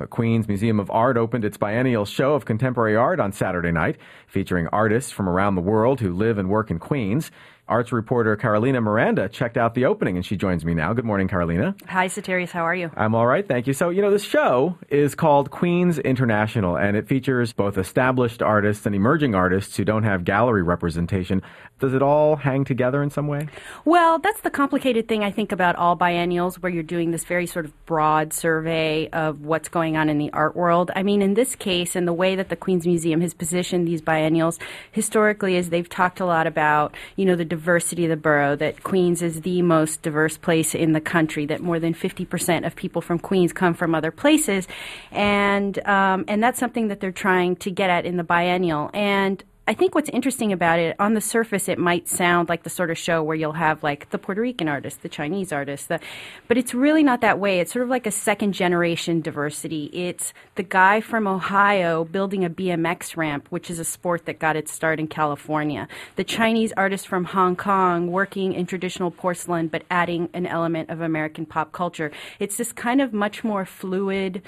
The Queens Museum of Art opened its biennial show of contemporary art on Saturday night, featuring artists from around the world who live and work in Queens. Arts reporter Carolina Miranda checked out the opening, and she joins me now. Good morning, Carolina. Hi, Soterios. How are you? I'm all right, thank you. So, this show is called Queens International, and it features both established artists and emerging artists who don't have gallery representation. Does it all hang together in some way? Well, that's the complicated thing, I think, about all biennials, where you're doing this very sort of broad survey of what's going on in the art world. I mean, in this case, and the way that the Queens Museum has positioned these biennials historically is they've talked a lot about, the diversity of the borough, that Queens is the most diverse place in the country, that more than 50% of people from Queens come from other places. And that's something that they're trying to get at in the biennial. And I think what's interesting about it, on the surface, it might sound like the sort of show where you'll have like the Puerto Rican artist, the Chinese artist, but it's really not that way. It's sort of like a second generation diversity. It's the guy from Ohio building a BMX ramp, which is a sport that got its start in California. The Chinese artist from Hong Kong working in traditional porcelain, but adding an element of American pop culture. It's this kind of much more fluid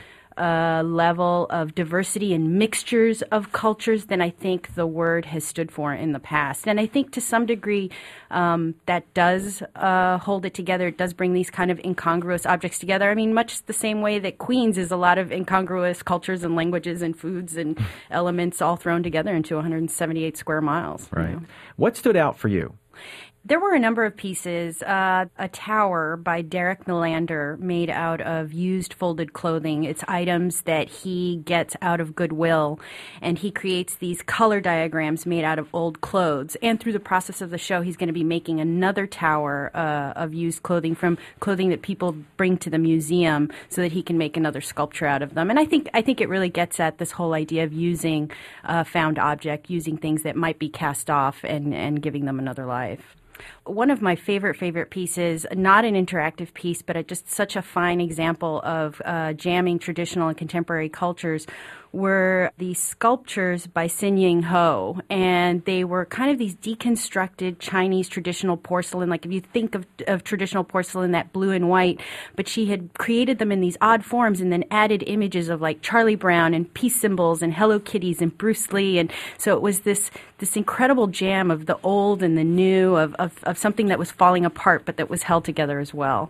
level of diversity and mixtures of cultures than I think the word has stood for in the past. And I think to some degree that does hold it together. It does bring these kind of incongruous objects together. I mean, much the same way that Queens is a lot of incongruous cultures and languages and foods and elements all thrown together into 178 square miles. Right. What stood out for you? There were a number of pieces. A tower by Derek Melander made out of used folded clothing. It's items that he gets out of Goodwill, and he creates these color diagrams made out of old clothes. And through the process of the show, he's going to be making another tower of used clothing from clothing that people bring to the museum so that he can make another sculpture out of them. And I think it really gets at this whole idea of using a found object, using things that might be cast off and giving them another life. One of my favorite pieces, not an interactive piece, but just such a fine example of jamming traditional and contemporary cultures, were the sculptures by Sin Ying Ho. And they were kind of these deconstructed Chinese traditional porcelain. Like if you think of traditional porcelain, that blue and white, but she had created them in these odd forms and then added images of like Charlie Brown and peace symbols and Hello Kitties and Bruce Lee. And so it was this incredible jam of the old and the new, of something that was falling apart but that was held together as well.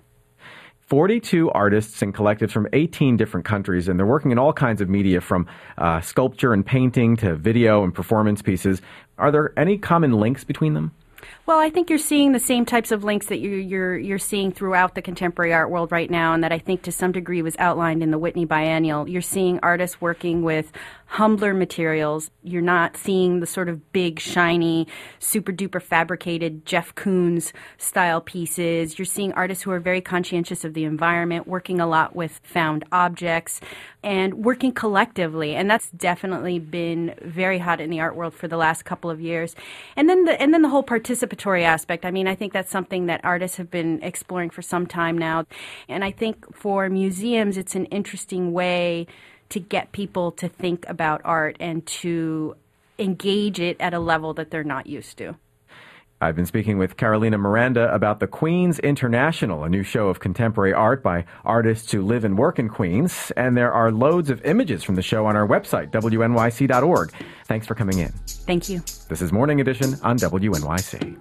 42 artists and collectives from 18 different countries, and they're working in all kinds of media, from sculpture and painting to video and performance pieces. Are there any common links between them? Well, I think you're seeing the same types of links that you're seeing throughout the contemporary art world right now, and that I think to some degree was outlined in the Whitney Biennial. You're seeing artists working with humbler materials. You're not seeing the sort of big, shiny, super-duper fabricated Jeff Koons style pieces. You're seeing artists who are very conscientious of the environment, working a lot with found objects, and working collectively. And that's definitely been very hot in the art world for the last couple of years. And then the whole participatory aspect. I mean, I think that's something that artists have been exploring for some time now. And I think for museums, it's an interesting way to get people to think about art and to engage it at a level that they're not used to. I've been speaking with Carolina Miranda about the Queens International, a new show of contemporary art by artists who live and work in Queens. And there are loads of images from the show on our website, wnyc.org. Thanks for coming in. Thank you. This is Morning Edition on WNYC.